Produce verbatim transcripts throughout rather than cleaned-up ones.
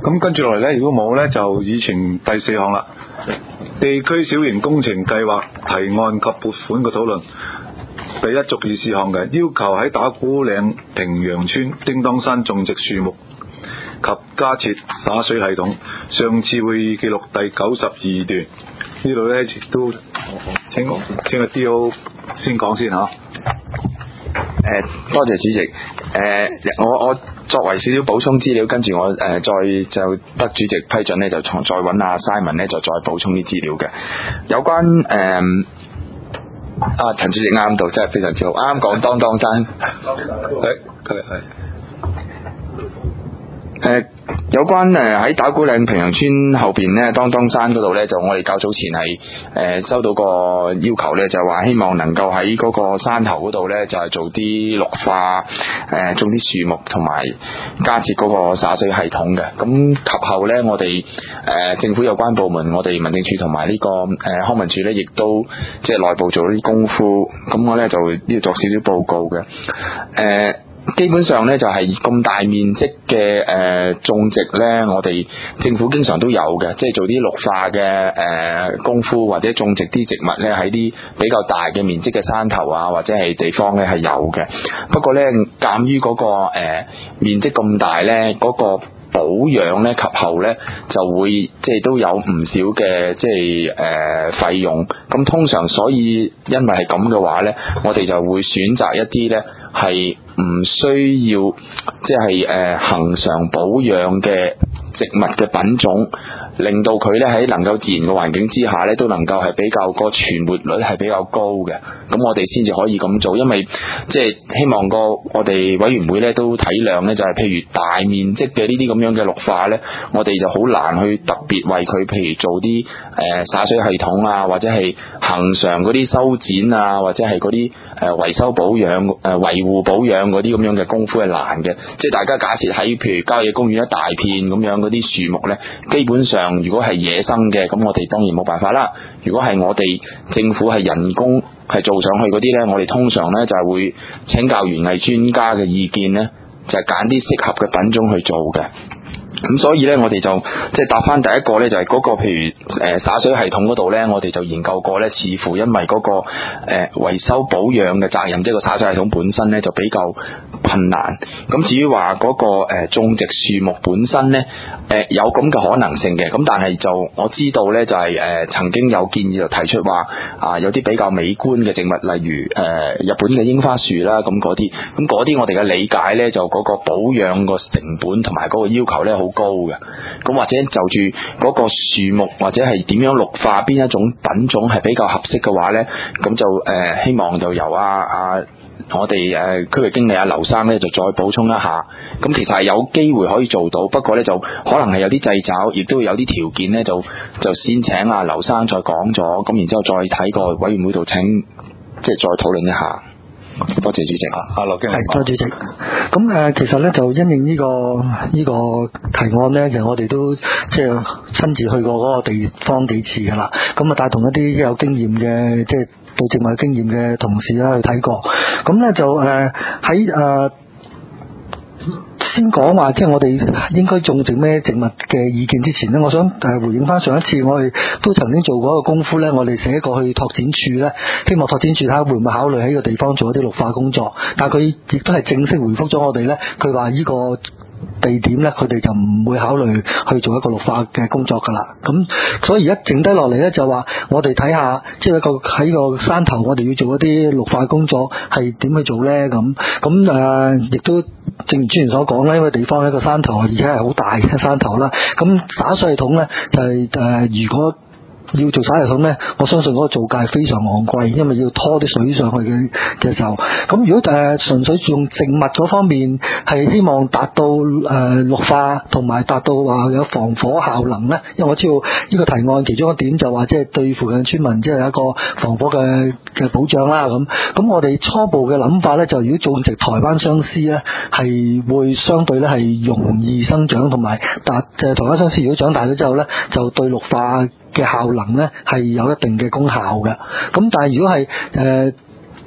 咁跟住落嚟呢，如果冇呢，就議程第四項啦，地區小型工程計劃提案及撥款嘅討論。第一，逐議事項嘅要求喺打鼓嶺平陽村叮當山種植樹木及加設灑水系統。上次會議記錄第九十二段，呢度呢亦都請請阿 D O 先講先嚇。誒、 呃，多謝主席。誒、呃，我我作為少少補充資料，跟住我誒、呃、再就得主席批准呢，就從再揾阿 Simon 呢，就再補充啲資料嘅。有關誒、呃、啊陳主席啱到，真係非常之好，啱講當當山。 係係係。 誒，有關誒喺打鼓嶺平陽村後邊呢，當當山嗰度呢，就我哋較早前係誒、呃、收到個要求呢，就係話希望能夠喺嗰個山頭嗰度呢，就係、是、做啲綠化，誒、呃、種啲樹木同埋加設嗰個灑水系統嘅。咁及後呢，我哋誒、呃、政府有關部門，我哋民政處同埋呢個誒、呃、康文署呢，亦都即係內部做咗啲功夫。咁我呢，就要作少少報告嘅，誒、呃。基本上咧就係、是、咁大面積嘅誒、呃、種植咧，我哋政府經常都有嘅，即係做啲綠化嘅誒、呃、功夫，或者種植啲植物咧喺啲比較大嘅面積嘅山頭啊，或者係地方咧係有嘅。不過咧，鑑於嗰個誒、呃、面積咁大咧，嗰、那個保養咧及後咧就會即係都有唔少嘅即係誒費用。咁通常所以因為係咁嘅話咧，我哋就會選擇一啲咧係唔需要即係誒恆常保養嘅植物嘅品種，令到佢咧喺能夠自然嘅環境之下咧，都能夠係比較個存活率係比較高嘅。咁我哋先至可以咁做，因為即係希望個我哋委員會咧都體諒咧，就係、是、譬如大面積嘅呢啲咁樣嘅綠化咧，我哋就好難去特別為佢譬如做啲誒灑水系統啊，或者係恆常嗰啲修剪啊，或者係嗰啲誒維修保養誒維護保養嗰啲咁樣嘅功夫係難嘅。即係大家假設喺譬如郊野公園一大片咁樣嗰啲樹木咧，基本上如果係野生嘅，咁我哋當然冇辦法啦。如果係我哋政府係人工係做上去嗰啲呢，我哋通常呢就係會請教園藝專家嘅意見呢，就係揀啲適合嘅品種去做嘅。咁所以呢，我哋就即係答翻第一個呢，就係、是、嗰個譬如誒灑水系統嗰度呢，我哋就研究過呢，似乎因為嗰、那個誒、呃、維修保養嘅責任，即係個灑水系統本身呢，就比較困難。咁至於話嗰個誒、呃、種植樹木本身呢，誒、呃、有咁嘅可能性嘅。咁但係就我知道呢，就係、是、誒、呃、曾經有建議就提出話啊、呃、有啲比較美觀嘅植物，例如誒、呃、日本嘅櫻花樹啦，咁嗰啲，咁嗰啲我哋嘅理解呢，就嗰個保養個成本同埋嗰個要求呢，好高嘅。咁或者就住嗰個樹木或者係點樣綠化，邊一種品種係比較合適嘅話呢，咁就誒、呃、希望就由啊啊我哋誒區域經理阿劉生呢，就再補充一下。咁其實係有機會可以做到，不過呢，就可能係有啲掣肘，亦都有啲條件呢，就就先請阿劉生再講咗，咁然之後再睇個委員會度請即係再討論一下。多謝主席。 阿羅經理， 係多謝主席。咁誒、呃，其實咧就因應呢、這個呢、這個提案咧，其實我哋都即係親自去過嗰個地方幾次噶啦。咁啊，帶同一啲有經驗嘅，即係對植物有經驗嘅同事啦去睇過。咁咧就誒喺誒。先講話，即係我哋應該種植咩植物嘅意見之前呢，我想誒回應翻上一次我哋都曾經做過一個功夫呢，我哋寫過去拓展處呢，希望拓展處睇下會唔會考慮喺呢個地方做一啲綠化工作，但係佢亦都係正式回覆咗我哋呢，佢話呢個地點呢，佢哋就唔會考慮去做一個綠化嘅工作噶啦。咁所以而家剩低落嚟呢，就話我哋睇下，即係一個喺個山頭，我哋要做一啲綠化工作係點去做呢？咁咁誒，亦都正如主持所講啦，因為地方係一個山頭，而且係好大嘅山頭啦。咁灑水系統呢，就係、是、誒、呃，如果要做灑系統呢，我相信嗰個造價係非常昂貴，因為要拖啲水上去嘅嘅時候。咁如果誒純粹用植物嗰方面係希望達到誒、呃、綠化同埋達到話有防火效能呢，因為我知道呢個提案其中一點就話即係對附近村民即係有一個防火嘅嘅保障啦。咁咁我哋初步嘅諗法呢，就如果種植台灣相思呢，係會相對呢係容易生長，同埋達即係台灣相思如果長大咗之後呢，就對綠化嘅效能呢係有一定嘅功效嘅。咁但係如果係誒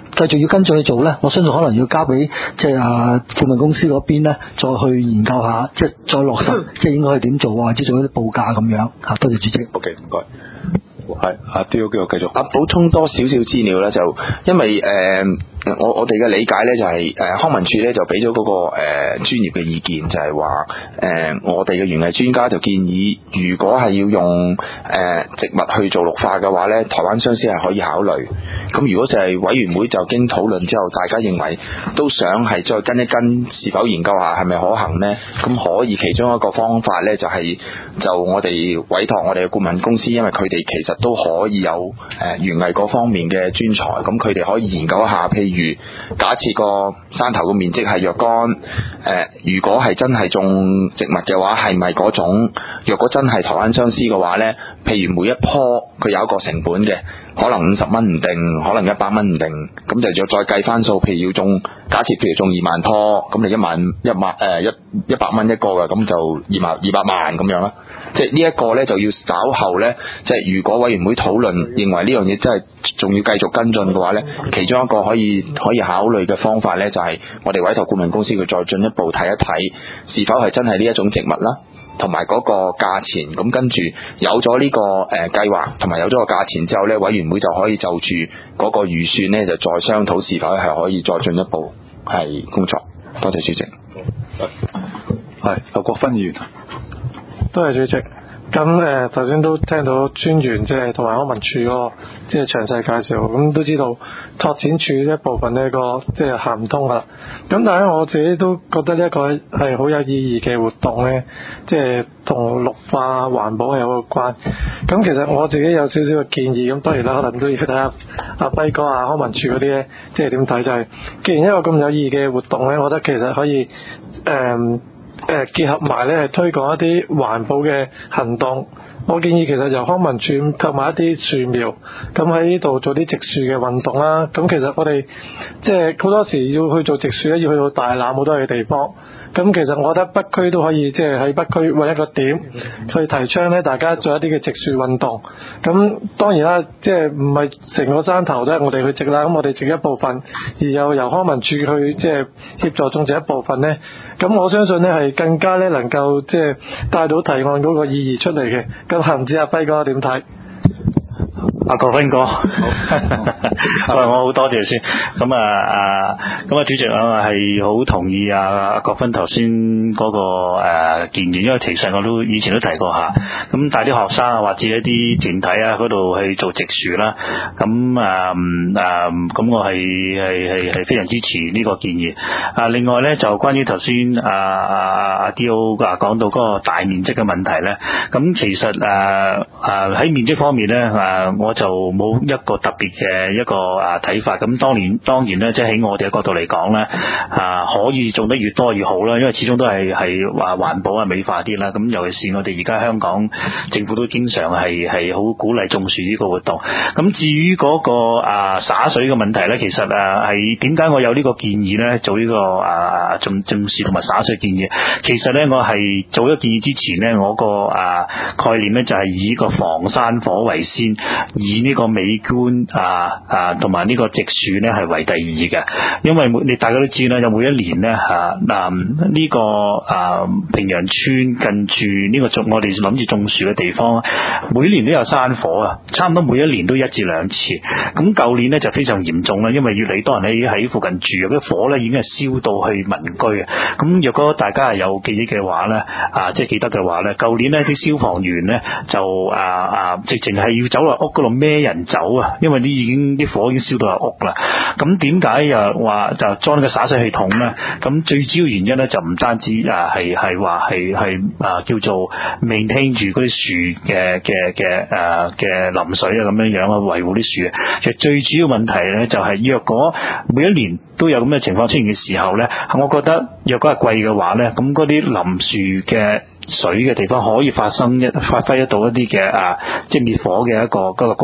繼續要跟進去做咧，我相信可能要交俾即係啊顧問公司嗰邊咧，再去研究下，即係再落實，即係應該係點做啊，或者做一啲報價咁樣嚇。多謝主席。 OK，唔該。係阿刁，叫我繼續。 啊，補充多少少資料咧，就因為誒、呃，我我哋嘅理解咧就係、是、誒、呃、康文署咧就俾咗嗰個誒、呃、專業嘅意見，就係話誒我哋嘅園藝專家就建議，如果係要用誒、呃、植物去做綠化嘅話咧，台灣相思係可以考慮。咁如果就係委員會就經討論之後，大家認為都想係再跟一跟，是否研究下係咪可行呢？咁可以其中一個方法咧就係、是、就我哋委託我哋嘅顧問公司，因為佢哋其實都可以有誒園藝嗰方面嘅專才，咁佢哋可以研究一下，譬如假設個山頭嘅面積係若干誒、呃，如果係真係種植物嘅話，係咪嗰種？若果真係台灣相思嘅話呢，譬如每一棵佢有一個成本嘅，可能五十蚊唔定，可能一百蚊唔定，咁就要再計翻數。譬如要種，假設譬如種二萬棵，咁你一萬一萬誒一一百蚊一個嘅，咁就二萬二百萬咁樣啦。即係呢一個呢，就要稍後呢，即係如果委員會討論認為呢樣嘢真係仲要繼續跟進嘅話呢，其中一個可以可以考慮嘅方法呢，就係、是、我哋委託顧問公司佢再進一步睇一睇，是否係真係呢一種植物啦。同埋嗰個價錢，咁跟住有咗呢、這個誒、呃、計劃，同埋有咗個價錢之後呢，委員會就可以就住嗰個預算呢，就再商討是否係可以再進一步係工作。多謝主席。 係劉國勳議員。 多謝主席。咁誒頭先都聽到專員即係同埋康文署嗰個即係詳細介紹，咁都知道拓展處一部分呢個即係行唔通啦。咁但係我自己都覺得呢一個係好有意義嘅活動咧，即係同綠化環保係有個關。咁其實我自己有少少嘅建議，咁當然啦，可能都要睇下阿輝哥啊康文署嗰啲咧，即係點睇就係、是，既然一個咁有意義嘅活動咧，我覺得其實可以誒。呃誒結合埋咧係推廣一啲環保嘅行動，我建議其實由康文署購買一啲樹苗，咁喺呢度做啲植樹嘅運動啦。咁其實我哋即係好多時要去做植樹咧，要去到大欖好多嘅地方。咁其實我覺得北區都可以即係喺北區揾一個點去提倡咧，大家做一啲嘅植樹運動。咁當然啦，即係唔係成個山頭都係我哋去植啦，咁我哋植一部分，而又由康文署去即係協助種植一部分咧。咁我相信咧係更加咧能夠即係帶到提案嗰個意義出嚟嘅。咁唔知阿輝哥點睇？ 阿國勳哥，好，喂，我好多謝先。咁啊啊，咁啊，主席啊係好同意啊阿國勳頭先嗰個誒、啊、建議，因為其實我都以前都提過下，咁帶啲學生啊或者一啲團體啊嗰度去做植樹啦，咁啊啊咁我係係係係非常支持呢個建議。啊，另外咧就關於頭先啊啊阿 D O 啊講到嗰個大面積嘅問題咧，咁其實誒誒喺面積方面咧誒、啊、我就冇一個特別嘅一個啊睇法，咁當然當然咧，即係喺我哋嘅角度嚟講咧，啊可以種得越多越好啦，因為始終都係係話環保啊美化啲啦。咁尤其是我哋而家香港政府都經常係係好鼓勵種樹呢個活動。咁至於嗰個啊灑水嘅問題咧，其實啊係點解我有呢個建議咧？做呢個啊種種樹同埋灑水建議，其實咧我係做咗建議之前咧，我個啊概念咧就係以個防山火為先。以呢個美觀啊啊同埋呢個植樹咧係為第二嘅，因為每你大家都知啦，有每一年咧嚇嗱呢個啊平陽村近住呢個種我哋諗住種樹嘅地方，每年都有山火啊，差唔多每一年都一至兩次。咁舊年咧就非常嚴重啦，因為越嚟越多人喺喺附近住，嗰啲火咧已經係燒到去民居啊。咁若果大家係有記憶嘅話咧啊，即係記得嘅話咧，舊年咧啲消防員咧就啊啊直情係要走落屋嗰度孭人走啊，因為啲已經啲火已經燒到入屋啦。咁點解又話就裝呢個灑水系統咧？咁最主要原因咧就唔單止啊係係話係係啊叫做 maintain 住嗰啲樹嘅嘅嘅誒嘅淋水啊咁樣樣啊維護啲樹啊。其實最主要問題咧就係、是、若果每一年都有咁嘅情況出現嘅時候咧，我覺得若果係貴嘅話咧，咁嗰啲淋樹嘅水嘅地方可以發生一發揮得到一啲嘅啊，即係滅火嘅一個嗰個功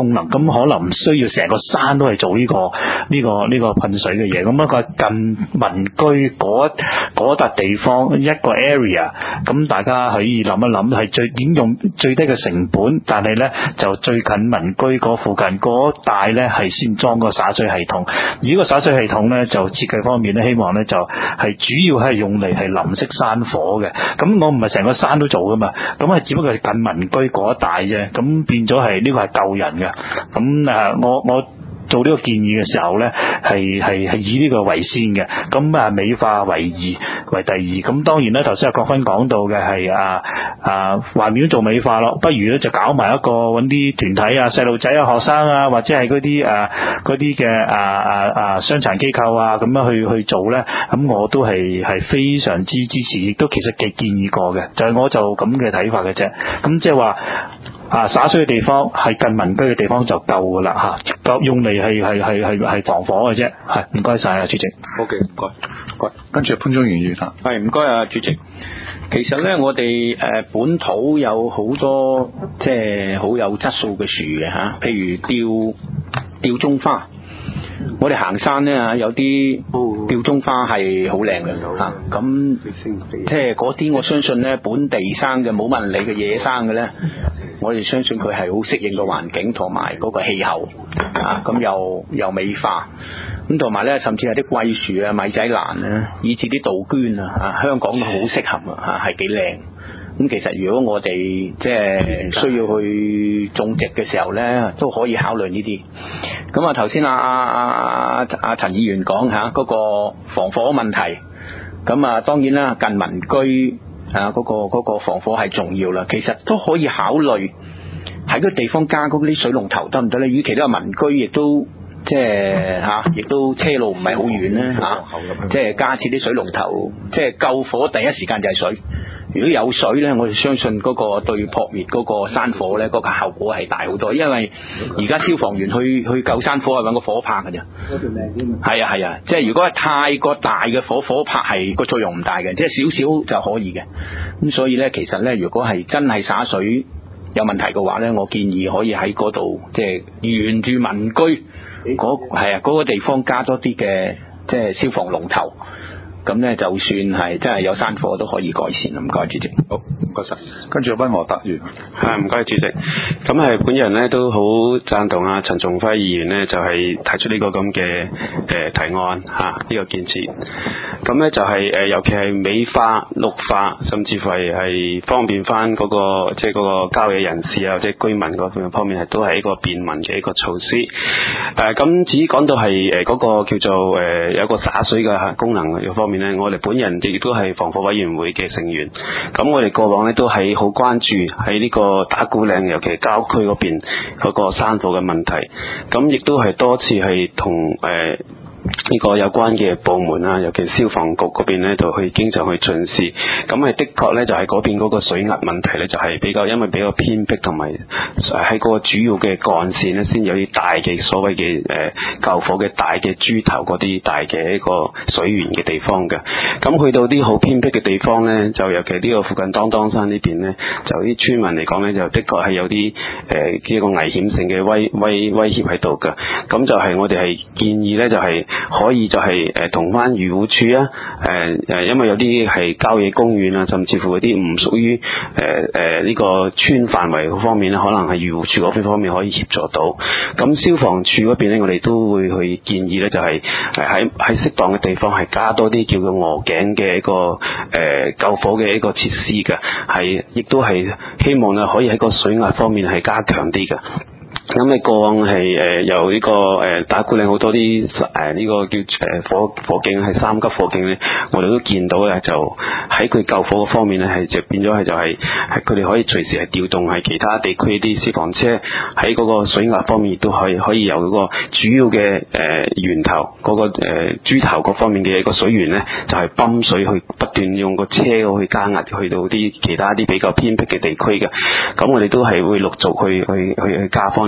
功能，咁可能唔需要成個山都係做呢、這個呢、這個呢、這個噴水嘅嘢。咁一個近民居嗰嗰笪地方一個 area， 咁大家可以諗一諗，係最點用最低嘅成本，但係咧就最近民居嗰附近嗰帶咧係先裝個灑水系統。而呢個灑水系統咧就設計方面咧，希望咧就係主要係用嚟係淋熄山火嘅。咁我唔係成個山都做噶嘛，咁係只不過係近民居嗰一帶啫。咁變咗係呢個係救人嘅。咁誒，我我做呢個建議嘅時候咧，係係係以呢個為先嘅。咁啊，美化為二為第二。咁當然咧，頭先阿國芬講到嘅係啊啊，橫掂做美化咯，不如咧就搞埋一個揾啲團體啊、細路仔啊、學生啊，或者係嗰啲誒嗰啲嘅啊啊啊傷殘機構啊，咁樣去去做咧。咁我都係係非常之支持，亦都其實幾建議過嘅。就係、是、我就咁嘅睇法嘅啫。咁即係話。啊！灑水嘅地方係近民居嘅地方就夠噶啦嚇，夠用嚟係係係係係防火嘅啫。係唔該晒啊，主席。 好嘅，唔該，唔該。跟住潘宗元議員啊， 係唔該啊，主席。其實咧，我哋誒本土有好多即係好有質素嘅樹嘅嚇，譬如吊吊鐘花。我哋行山咧，有啲吊鐘花係好靚嘅嚇，咁即係嗰啲我相信咧，本地生嘅冇問你嘅野生嘅咧，我哋相信佢係好適應個環境同埋嗰個氣候啊，咁又又美化，咁同埋咧，甚至係啲桂樹啊、米仔蘭啊，以至啲杜鵑啊，香港都好適合啊，係幾靚。咁其實如果我哋即係需要去種植嘅時候咧，都可以考慮呢啲。咁啊，頭先阿阿阿阿陳議員講吓嗰個防火問題，咁啊當然啦，近民居啊嗰個嗰個防火係重要啦。其實都可以考慮喺個地方加嗰啲水龍頭得唔得咧？與其都係民居，亦都即係吓，亦都車路唔係好遠咧吓，即係加設啲水龍頭，即係救火第一時間就係水。如果有水咧，我哋相信嗰個對撲滅嗰個山火咧，嗰個效果係大好多。因為而家消防員去去救山火係揾個火拍㗎啫。嗰條命添。係啊係啊，即係如果係太過大嘅火，火拍係個作用唔大嘅，即係少少就可以嘅。咁所以咧，其實咧，如果係真係灑水有問題嘅話咧，我建議可以喺嗰度即係沿住民居嗰係啊嗰個地方加多啲嘅即係消防龍頭。咁咧，就算係真係有山火都可以改善。唔該，主席。 好，唔該晒。跟住溫和達員。 係唔該，主席。咁係本人咧都好贊同啊陳松輝議員咧，就係、是、提出呢個咁嘅誒提案嚇，呢、啊這個建設。咁咧就係、是、誒、呃，尤其係美化、綠化，甚至乎係係方便翻嗰、那個即係嗰個郊野人士啊，或者居民嗰方面係都係一個便民嘅一個措施。誒、呃，咁至於講到係誒嗰個叫做誒、呃、有一個灑水嘅功能嘅方面。我哋本人亦都係防火委員會嘅成員，咁我哋過往咧都係好關注喺呢個打鼓嶺，尤其係郊區嗰邊嗰個山火嘅問題，咁亦都係多次係同誒呢個有關嘅部門啊，尤其消防局嗰邊咧，就去經常去巡視。咁係的確咧，就係嗰邊嗰個水壓問題咧，就係比較因為比較偏僻，同埋喺嗰個主要嘅幹線咧，先有啲大嘅所謂嘅誒救火嘅大嘅豬頭嗰啲大嘅一個水源嘅地方嘅。咁去到啲好偏僻嘅地方咧，就尤其呢個附近當當山呢邊咧，就啲村民嚟講咧，就的確係有啲誒呢個危險性嘅威威威脅喺度嘅。咁就係我哋係建議咧，就係、是。可以就係誒同翻漁護署啊，誒誒，因為有啲係郊野公園啊，甚至乎嗰啲唔屬於誒誒呢個村範圍嗰方面咧，可能係漁護署嗰邊方面可以協助到。咁消防處嗰邊咧，我哋都會去建議咧，就係誒喺喺適當嘅地方係加多啲叫做鵝頸嘅一個誒、呃、救火嘅一個設施嘅，係亦都係希望咧可以喺個水壓方面係加強啲嘅。咁你過往係誒、呃、由呢、這個誒、呃、打鼓嶺好多啲誒呢個叫誒火火警係三級火警咧，我哋都見到咧，就喺佢救火嘅方面咧，係就變咗係就係係佢哋可以隨時係調動係其他地區啲消防車喺嗰個水壓方面亦都可以可以由嗰個主要嘅誒、呃、源頭嗰、那個誒豬、呃、頭嗰方面嘅一個水源咧，就係、是、泵水去不斷用個車去加壓去到啲其他啲比較偏僻嘅地區嘅。咁我哋都係會陸續去去去去加方啲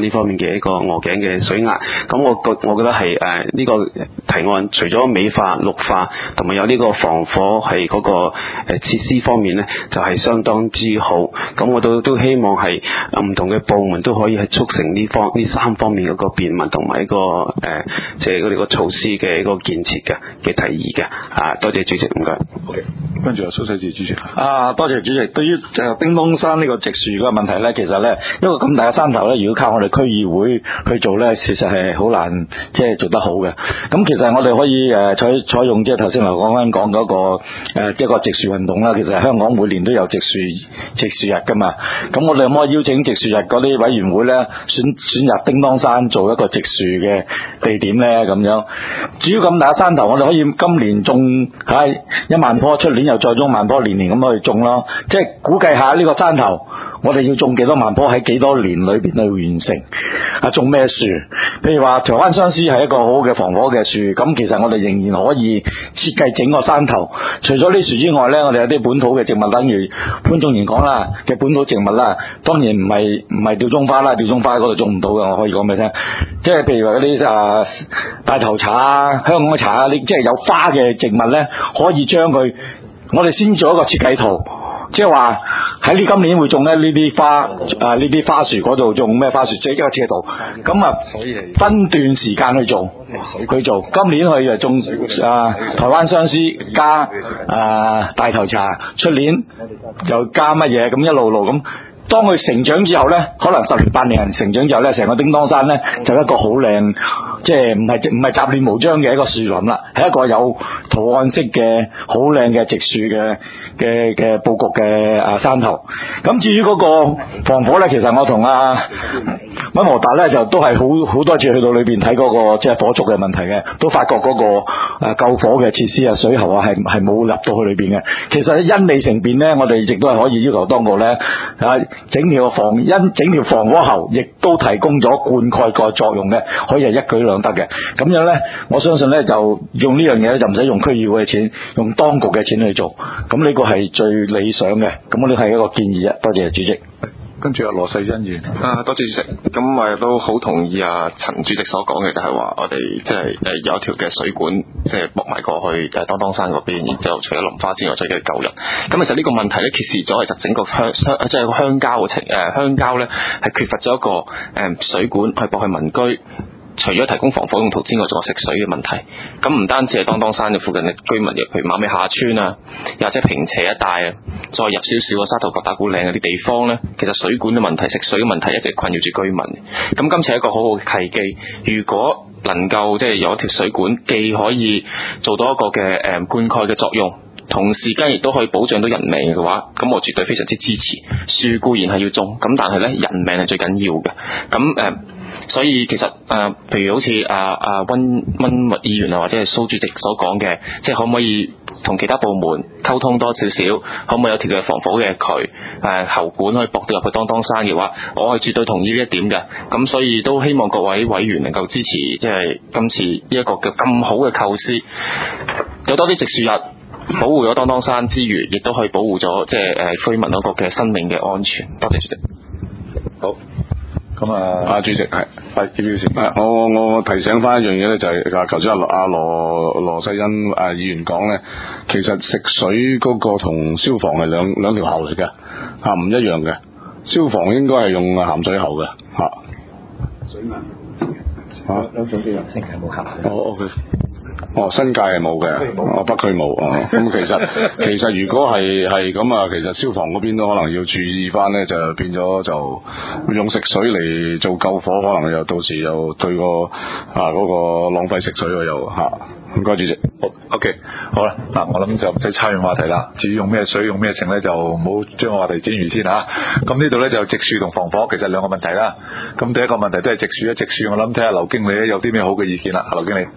呢方面嘅一個鵝頸嘅水壓。咁我覺我覺得係誒呢個提案除咗美化綠化同埋有呢個防火係嗰個誒設施方面咧，就係、是、相當之好。咁我都都希望係唔同嘅部門都可以係促成呢方呢三方面嗰個便民同埋一個誒即係佢哋個措施嘅一個建設嘅嘅提議嘅。啊，多謝主席，唔該。 OK， 跟住有蘇世志主席。 啊，多謝主席。對於誒叮當山呢個植樹嗰個問題咧，其實咧一個咁大嘅山頭咧，如果靠我哋區議會去做咧，其實係好難即係做得好嘅。咁其實我哋可以誒採採用即係頭先嚟講緊講嗰個誒一個植樹運動啦。其實香港每年都有植樹植樹日噶嘛。咁我哋可唔可以邀請植樹日嗰啲委員會咧選選入叮當山做一個植樹嘅地點咧？咁樣，至於咁大嘅山頭，我哋可以今年種係一萬棵，出年又再種萬棵，年年咁去種咯。即係估計下呢個山頭，我哋要種幾多萬棵喺幾多年裏邊去完成啊？種咩樹？譬如話台灣相思係一個好好嘅防火嘅樹，咁其實我哋仍然可以設計整個山頭。除咗啲樹之外呢，我哋有啲本土嘅植物，等於潘仲賢講啦嘅本土植物啦。當然唔係唔係吊鐘花啦，吊鐘花喺嗰度種唔到嘅，我可以講俾你聽。即係譬如話嗰啲啊大頭茶啊、香港嘅茶啊，你即係有花嘅植物呢，可以將佢，我哋先做一個設計圖。即係話喺呢今年會種咧呢啲花啊，呢啲花樹嗰度種咩花樹，即係一個設計圖。咁啊，分段時間去做，去做。今年去就種啊台灣相思加啊大頭茶，出年就加乜嘢，咁一路路咁。當佢成長之後呢，可能十年八年人成長之後呢，成個叮當山呢，就一個好靚，即係唔係唔係雜亂無章嘅一個樹林啦，係一個有圖案式嘅好靚嘅植樹嘅嘅嘅佈局嘅啊山頭。咁至於嗰個防火呢，其實我同阿溫和達呢，就都係好好多次去到裏邊睇嗰個即係火燭嘅問題嘅，都發覺嗰個誒救火嘅設施啊、水喉啊係係冇入到去裏邊嘅。其實因利乘便呢，我哋亦都係可以要求當局呢。啊。整條防因整條防火喉亦都提供咗灌溉個作用嘅，可以係一舉兩得嘅。咁樣呢，我相信呢，就用呢樣嘢就唔使用區議會嘅錢，用當局嘅錢去做。咁呢個係最理想嘅。咁我哋係一個建議啊。多謝主席。 跟住阿羅世恩議員。 啊，多謝主席。咁我亦都好同意啊陳主席所講嘅，就係話我哋即係誒有一條嘅水管，即係駁埋過去誒當當山嗰邊，然之後除咗林花之外，再嘅救人。咁其實呢個問題咧，揭示咗其實整個鄉鄉即係個鄉郊嘅情誒鄉郊咧，係缺乏咗一個誒、嗯、水管去駁去民居。除咗提供防火用途之外，仲有食水嘅問題。咁唔單止係當當山嘅附近嘅居民，譬如馬尾下村啊，又或者坪輋一帶啊，再入少少啊沙頭角打鼓嶺嗰啲地方呢，其實水管嘅問題、食水嘅問題一直困擾住居民。咁今次係一個好好嘅契機，如果能夠即係有一條水管，既可以做到一個嘅誒、嗯、灌溉嘅作用，同時間亦都可以保障到人命嘅話，咁我絕對非常之支持。樹固然係要種，咁但係呢，人命係最緊要嘅。咁誒。嗯所以其實誒、呃，譬如好似阿阿溫溫議員啊，或者係蘇主席所講嘅，即係可唔可以同其他部門溝通多少少，可唔可以有條嘅防火嘅渠誒喉管可以駁到入去當當山嘅話，我係絕對同意呢一點嘅。咁所以都希望各位委員能夠支持，即係今次呢一個嘅咁好嘅構思，有多啲植樹日，保護咗當當山之餘，亦都可以保護咗即係誒居民嗰個嘅生命嘅安全。多謝主席。 好。咁啊，阿主席係係葉表先。 我我我提醒翻一樣嘢咧，就係啊，頭先阿阿羅羅世恩啊議員講咧，其實食水嗰個同消防係兩兩條喉嚟嘅，嚇唔一樣嘅。消防應該係用鹹水喉嘅，嚇。水銀嚇兩種嘅人性係冇鹹水。哦 OK。哦，新界係冇嘅，哦北區冇哦。咁其實其實如果係係咁啊，其實消防嗰邊都可能要注意翻咧，就變咗就用食水嚟做救火，可能又到時又對個啊嗰個浪費食水喎又嚇。唔該主席。 好 OK 好啦，嗱我諗就唔使差遠話題啦。至於用咩水用咩性咧，就唔好將個話題轉移先嚇。咁呢度咧就植樹同防火其實兩個問題啦。咁第一個問題都係植樹啊，植樹我諗睇下劉經理咧有啲咩好嘅意見啦，劉經理。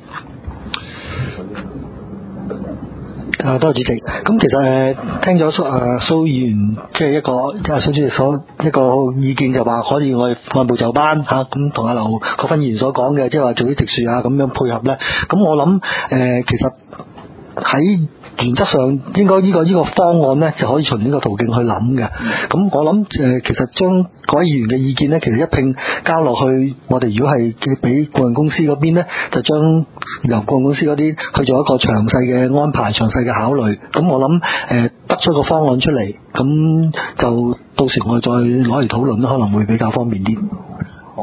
啊，多謝主席。咁其實誒、呃、聽咗蘇誒蘇議員即係一個即係蘇主席所一個意見，就話可以我哋按部就班嚇，咁同阿劉國勳議員所講嘅，即係話做啲植樹啊咁樣配合咧。咁我諗誒、呃、其實喺原則上應該呢個呢個方案呢，就可以從呢個途徑去諗嘅。咁我諗誒，其實將各位議員嘅意見呢，其實一併交落去，我哋如果係俾顧問公司嗰邊呢，就將由顧問公司嗰啲去做一個詳細嘅安排、詳細嘅考慮。咁我諗誒得出個方案出嚟，咁就到時我哋再攞嚟討論，可能會比較方便啲。 好。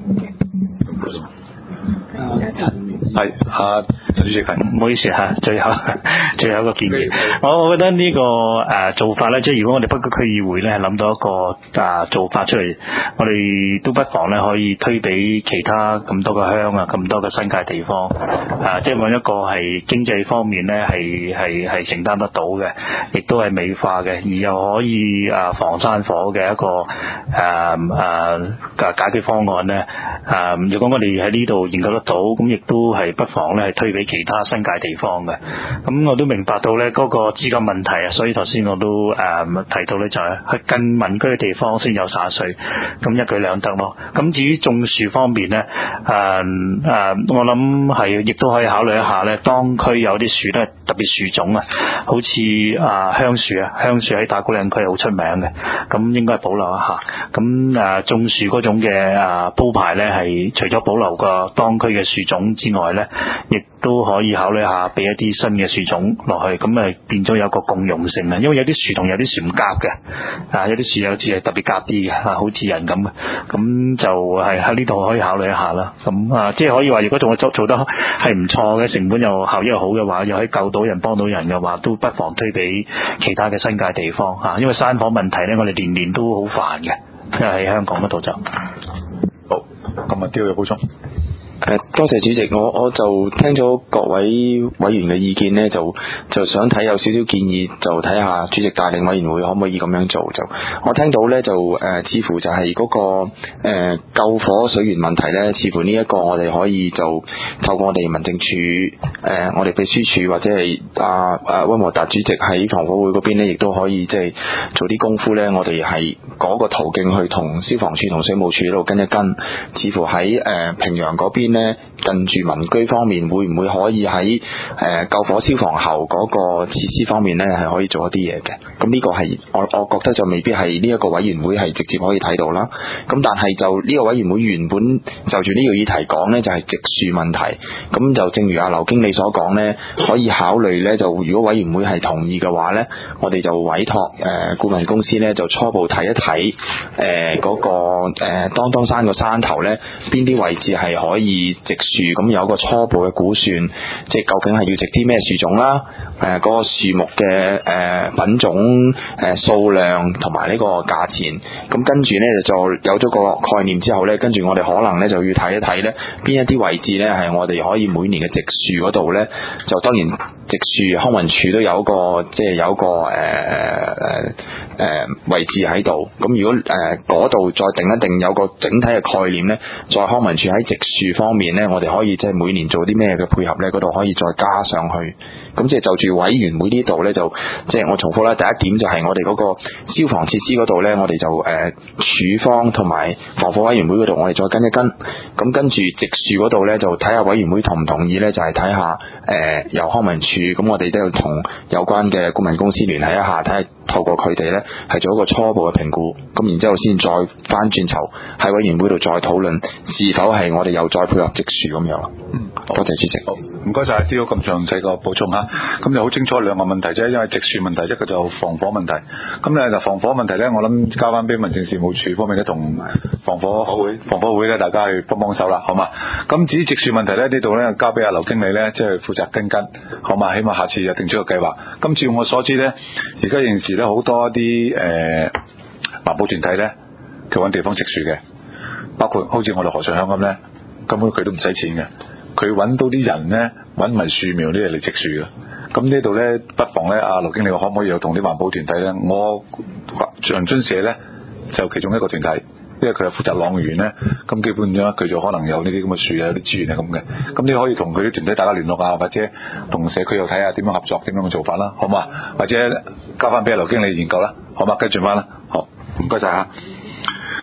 係啊，陳主席係， 唔好意思嚇，最後最後一個建議，我我覺得呢、這個誒、呃、做法咧，即係如果我哋北區區議會咧諗到一個誒、呃、做法出嚟，我哋都不妨咧可以推俾其他咁多個鄉啊，咁多個新界地方啊、呃，即係揾一個係經濟方面咧係係係承擔得到嘅，亦都係美化嘅，而又可以誒防山火嘅一個誒誒嘅解決方案咧。誒、呃，如果我哋喺呢度研究得到，咁亦都係不妨咧係推俾其他新界地方嘅。咁我都明白到咧嗰個資金問題啊，所以頭先我都誒、呃、提到咧就係喺近民居嘅地方先有灑水，咁一舉兩得咯。咁至於種樹方面咧，誒、呃、誒、呃，我諗係亦都可以考慮一下咧，當區有啲樹咧特別樹種啊，好似啊香樹啊，香樹喺打鼓嶺區好出名嘅，咁應該係保留一下。咁誒、呃、種樹嗰種嘅誒鋪排咧，係除咗保留個當區嘅樹種之外咧，亦都可以考慮下俾一啲新嘅樹種落去，咁誒變咗有個共用性啊。因為有啲樹同有啲樹唔夾嘅，啊有啲樹有啲係特別夾啲嘅，啊好似人咁嘅，咁就係喺呢度可以考慮一下啦。咁啊，即係可以話，如果仲做做得係唔錯嘅，成本又效益又好嘅話，又可以救到人、幫到人嘅話，都不妨推俾其他嘅新界地方嚇。因為山火問題咧，我哋年年都好煩嘅，即係喺香港嗰度就。 好，咁啊，刁有補充。 誒，多謝主席，我我就聽咗各位委員嘅意見呢，就就想睇有少少建議，就睇下主席帶領委員會可唔可以咁樣做。就我聽到呢，就誒、呃，似乎就係嗰、那個誒、呃、救火水源問題呢，似乎呢一個我哋可以就透過我哋民政處誒、呃，我哋秘書處或者係阿阿溫和達主席喺防火會嗰邊呢，亦都可以即係做啲功夫呢。我哋係嗰個途徑去同消防處同水務處嗰度跟一跟，似乎喺誒、呃、平陽嗰邊咧，近住民居方面，會唔會可以喺誒、呃、救火消防喉嗰個設施方面咧，係可以做一啲嘢嘅？咁呢個係我我覺得就未必係呢一個委員會係直接可以睇到啦。咁但係就呢個委員會原本就住呢個議題講咧，就係、是、植樹問題。咁就正如阿劉經理所講咧，可以考慮咧，就如果委員會係同意嘅話咧，我哋就委託誒顧問公司咧，就初步睇一睇誒嗰個誒、呃、當當山個山頭咧，邊啲位置係可以植樹，咁有個初步嘅估算，即係究竟係要植啲咩樹種啦，誒、呃、嗰、那個樹木嘅誒、呃、品種誒數、呃、量同埋呢個價錢，咁跟住咧就有咗個概念之後咧，跟住我哋可能咧就要睇一睇咧邊一啲位置咧係我哋可以每年嘅植樹嗰度咧，就當然植樹康文署都有一個即係有一個誒誒誒誒位置喺度，咁如果誒嗰度再定一定有個整體嘅概念咧，再康文署喺植樹方面咧，我哋可以即係每年做啲咩嘅配合咧，嗰度可以再加上去。咁即係就住委員會呢度咧，就即係我重複啦，第一點就係我哋嗰個消防設施嗰度咧，我哋就誒、呃、處方同埋防火委員會嗰度，我哋再跟一跟。咁跟住植樹嗰度咧，就睇下委員會同唔同意咧，就係睇下誒由康文署，咁我哋都要同有關嘅顧問公司聯繫一下，睇下透過佢哋咧係做一個初步嘅評估，咁然之後先再翻轉頭喺委員會度再討論是否係我哋又再配合植樹咁樣。 嗯， 多謝主席。 好，唔該晒，啲咁詳細個補充嚇。咁就好清楚兩個問題啫，因為植樹問題，一個就防火問題。咁咧就防火問題咧，我諗交翻俾民政事務處方面咧，同防火會防火會咧，大家去幫幫手啦，好嘛？咁至於植樹問題咧，呢度咧交俾阿劉經理咧，即係負責跟跟，好嘛？起碼下次就定出個計劃。今次我所知咧，而家現時咧好多一啲誒環保團體咧，佢揾地方植樹嘅，包括好似我哋河上鄉咁咧，根本佢都唔使錢嘅。佢揾到啲人咧，揾埋樹苗呢嚟植樹嘅。咁呢度咧，不妨咧，阿盧經理可唔可以又同啲環保團體咧？我長春社咧就其中一個團體，因為佢係負責朗園咧，咁基本上佢就可能有呢啲咁嘅樹啊，有啲資源係咁嘅。咁你可以同佢啲團體大家聯絡啊，或者同社區又睇下點樣合作，點樣嘅做法啦，好嘛？或者交翻俾阿盧經理研究啦，好嘛？跟住翻啦，好，唔該晒嚇。